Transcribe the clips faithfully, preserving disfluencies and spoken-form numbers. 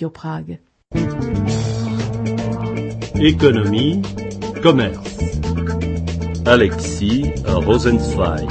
Radio Prague. Économie, commerce. Alexis Rosenzweig.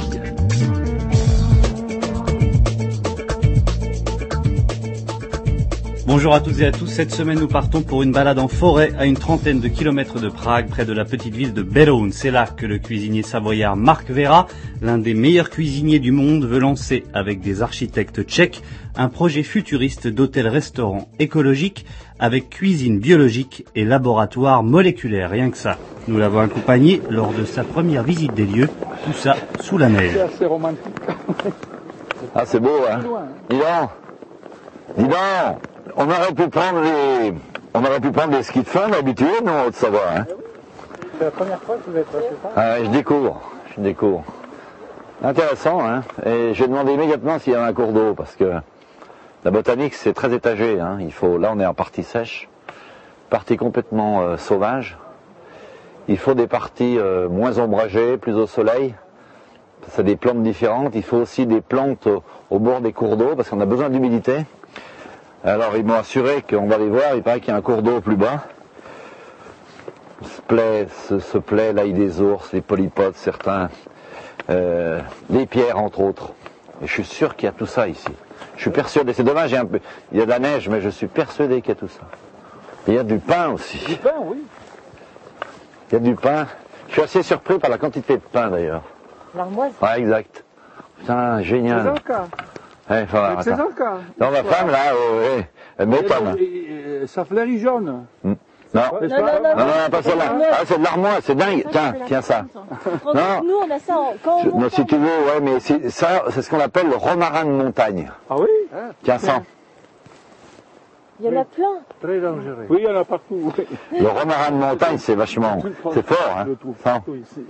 Bonjour à toutes et à tous, cette semaine nous partons pour une balade en forêt à une trentaine de kilomètres de Prague, près de la petite ville de Beroun. C'est là que le cuisinier savoyard Marc Vera, l'un des meilleurs cuisiniers du monde, veut lancer avec des architectes tchèques un projet futuriste d'hôtel-restaurant écologique avec cuisine biologique et laboratoire moléculaire, rien que ça. Nous l'avons accompagné lors de sa première visite des lieux, tout ça sous la neige. C'est assez romantique. Ah, c'est beau, hein. Dis donc, dis donc, on aurait pu prendre les, on aurait pu prendre les skis de fun habitués, nous, en Haute-Savoie, hein. C'est la première fois que vous êtes là, c'est ça? Ah, je découvre, je découvre. Intéressant, hein. Et je vais demander immédiatement s'il y a un cours d'eau, parce que la botanique, c'est très étagé, hein. Il faut, là, on est en partie sèche, partie complètement euh, sauvage. Il faut des parties euh, moins ombragées, plus au soleil. C'est des plantes différentes. Il faut aussi des plantes au, au bord des cours d'eau, parce qu'on a besoin d'humidité. Alors ils m'ont assuré qu'on va les voir, il paraît qu'il y a un cours d'eau plus bas. Ce plaît, ce, ce plaît, l'ail des ours, les polypodes, certains, euh, les pierres entre autres. Et je suis sûr qu'il y a tout ça ici. Je suis persuadé, c'est dommage, il y a, un peu, il y a de la neige, mais je suis persuadé qu'il y a tout ça. Et il y a du pain aussi. Du pain, oui. Il y a du pain. Je suis assez surpris par la quantité de pain d'ailleurs. L'armoise. Ouais, exact. Putain, génial. C'est ça le cas. Ouais, voilà, C'est ça attends. le cas. Non, ma femme, là, euh, ouais, elle m'étonne. Et, et, ça fleurit jaune. Mm. Non. C'est Non, ça non, non, Non, non, non, pas celle-là. Ah, c'est de l'armoise, c'est dingue. Tiens, tiens ça. Non. Nous, on a ça en, quand on Je- monte non, si tu veux, ouais, mais c'est- ça, c'est ce qu'on appelle le romarin de montagne. Ah oui? Tiens, ça. il y en a plein. Très dangereux. Oui, il y en a partout. Oui. Le romarin de montagne, c'est vachement, c'est fort, hein. Je le trouve Ça. partout ici.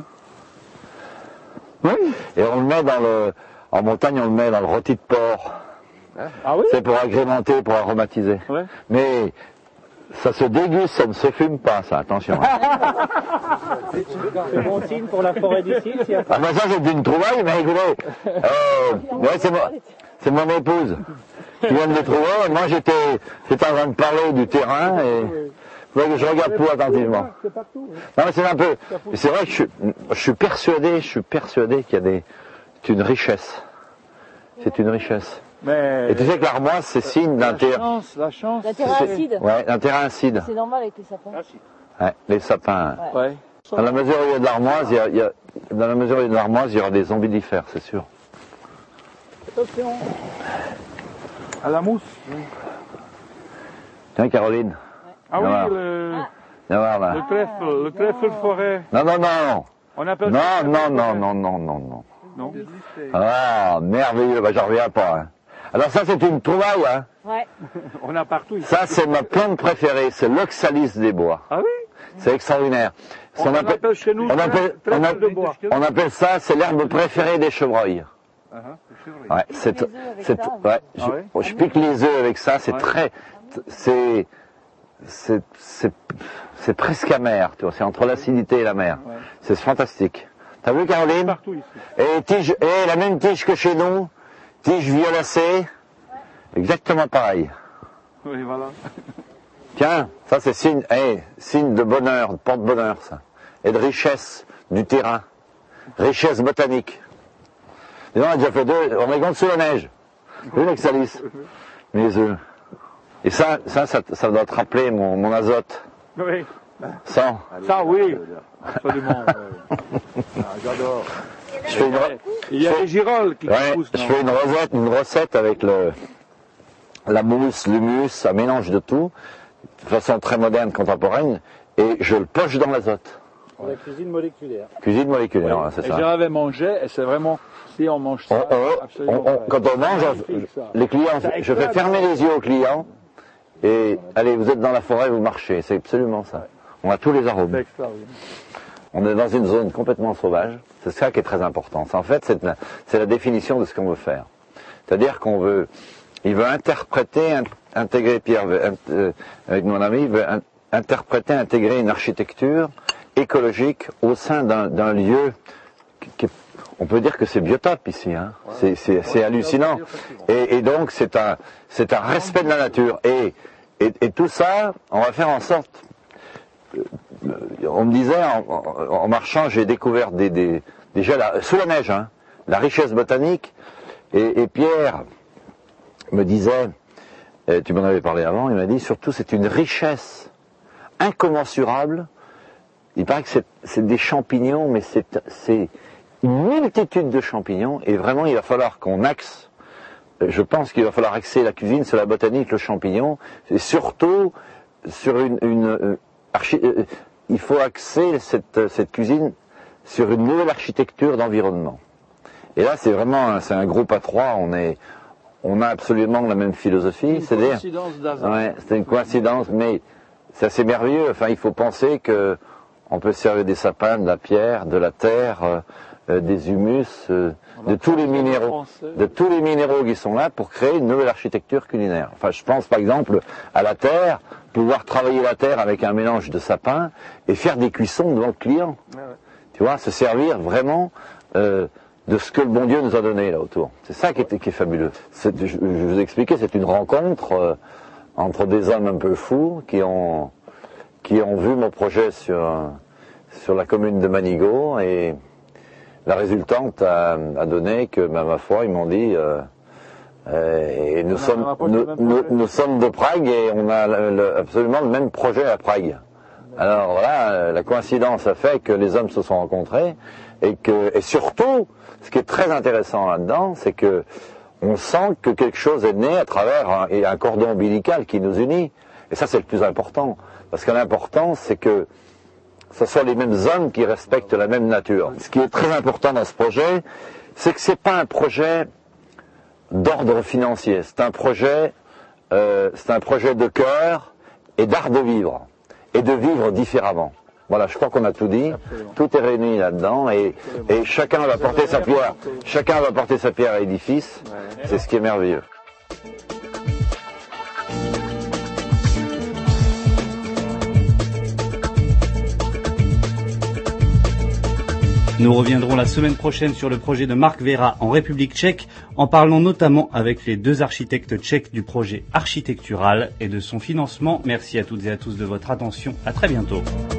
Oui. Et on le met dans le, en montagne, on le met dans le rôti de porc. Ah oui? C'est pour agrémenter, pour aromatiser. Ouais. Mais ça se déguste, ça ne se fume pas, ça, attention. C'est bon signe pour la forêt d'ici. s'il y a pas- Ah ben ça c'est une trouvaille, mais écoutez, euh, ouais, c'est, mo- c'est mon épouse qui vient de le trouver, et moi j'étais, j'étais en train de parler du terrain, et vous voyez que je regarde tout attentivement. C'est partout. oui. Non mais c'est un peu, c'est vrai que je, suis- je suis persuadé, je suis persuadé qu'il y a des, c'est une richesse. C'est une richesse. Mais Et tu sais que l'armoise c'est signe d'un la terrain, chance, la chance. La terre c'est- acide. ouais, d'un terrain acide. C'est normal avec les sapins. Ouais, les sapins. Ouais. Dans la mesure où il y a de l'armoise, il y a, il y a- dans la mesure où il y a de l'armoise, il y aura des ombellifères, c'est sûr. Attention. À la mousse. Tiens Caroline, Ah Viens voir. oui, le, viens voir là. le trèfle, le trèfle forêt. Non, non, non, On appelle non, ça. non, non, non, non, non, non. Non. Ah, merveilleux, bah j'en reviens pas. Hein. Alors ça c'est une trouvaille, hein. Ouais. On a partout ici. Ça c'est ma plante préférée, c'est l'oxalis des bois. Ah oui? C'est extraordinaire. On On l'appelle appelle, chez nous on appelle, on trèfle appelle- de bois. on appelle ça, c'est l'herbe préférée des chevreuils. Ouais, c'est, les œufs avec c'est, ça. ouais, je, Ah ouais je pique les œufs avec ça, c'est Ouais. très, c'est, c'est, c'est, c'est presque amer, tu vois, c'est entre l'acidité et la mer. Ouais. C'est fantastique. T'as vu Caroline? Partout ici. Et tige, et la même tige que chez nous, tige violacée, exactement pareil. Oui, voilà. Tiens, ça c'est signe, eh, signe de bonheur, de porte-bonheur ça, et de richesse du terrain, richesse botanique. Et on a déjà fait deux, on est sous la neige. Vu l'oxalis, mes œufs. Et ça, ça, ça, ça doit te rappeler mon, mon azote. Oui. Ça, Ça, oui. Absolument. J'adore. je fais une, re- Il y a des girolles qui ouais, poussent. je non? fais une recette, une recette avec le, la mousse, l'humus, un mélange de tout, de façon très moderne, contemporaine, et je le poche dans l'azote. Pour la cuisine moléculaire. Cuisine moléculaire, voilà, c'est Et ça. j'en avais mangé, et c'est vraiment, si on mange On- ça, on- absolument on- on- pas. quand on mange, Magnifique, ça. les clients, Ça je fais éclate. fermer les yeux aux clients, et allez, vous êtes dans la forêt, vous marchez, c'est absolument ça. On a tous les arômes. C'est extraordinaire. On est dans une zone complètement sauvage, c'est ça qui est très important. En fait, c'est la, c'est la définition de ce qu'on veut faire. C'est-à-dire qu'on veut, il veut interpréter, in- intégrer, Pierre, veut, int- euh, avec mon ami, il veut in- interpréter, intégrer une architecture écologique au sein d'un, d'un lieu qui, qui est on peut dire que c'est biotope ici. Hein. Ouais. C'est, c'est, c'est hallucinant. Et, et donc c'est un, c'est un respect de la nature. Et, et, et tout ça, on va faire en sorte. On me disait en, en, en marchant, j'ai découvert des, des, déjà la, sous la neige, hein, la richesse botanique. Et, et Pierre me disait, et tu m'en avais parlé avant, il m'a dit surtout c'est une richesse incommensurable. Il paraît que c'est, c'est des champignons, mais c'est, c'est une multitude de champignons. Et vraiment, il va falloir qu'on axe. Je pense qu'il va falloir axer la cuisine sur la botanique, le champignon, et surtout sur une, une archi, il faut axer cette, cette cuisine sur une nouvelle architecture d'environnement. Et là, c'est vraiment, un, c'est un groupe à trois. On est, on a absolument la même philosophie. C'est une coïncidence d'hasard. Ouais, c'est une coïncidence, mais c'est assez merveilleux. Enfin, il faut penser que on peut servir des sapins, de la pierre, de la terre, euh, des humus, euh, de tous les minéraux, de tous les minéraux qui sont là pour créer une nouvelle architecture culinaire. Enfin, je pense par exemple à la terre, pouvoir travailler la terre avec un mélange de sapins et faire des cuissons devant le client. Ouais, ouais. Tu vois, se servir vraiment euh, de ce que le bon Dieu nous a donné là autour. C'est ça qui est, qui est fabuleux. C'est, je, je vous expliquais, c'est une rencontre euh, entre des hommes un peu fous qui ont qui ont vu mon projet sur sur la commune de Manigot, et la résultante a, a donné que, ben, ma foi, ils m'ont dit euh, euh, et nous on sommes nous, nous, nous sommes de Prague et on a le, le, absolument le même projet à Prague. Alors voilà, la coïncidence a fait que les hommes se sont rencontrés et que, et surtout, ce qui est très intéressant là-dedans, c'est que on sent que quelque chose est né à travers un, et un cordon ombilical qui nous unit. Et ça, c'est le plus important. Parce que l'important, c'est que ce soit les mêmes hommes qui respectent la même nature. Ce qui est très important dans ce projet, c'est que c'est pas un projet d'ordre financier. C'est un projet, euh, c'est un projet de cœur et d'art de vivre. Et de vivre différemment. Voilà, je crois qu'on a tout dit. Absolument. Tout est réuni là-dedans et, et chacun va porter sa pierre. Chacun va porter sa pierre à l'édifice. Ouais. C'est ce qui est merveilleux. Nous reviendrons la semaine prochaine sur le projet de Marc Vera en République tchèque, en parlant notamment avec les deux architectes tchèques du projet architectural et de son financement. Merci à toutes et à tous de votre attention. À très bientôt.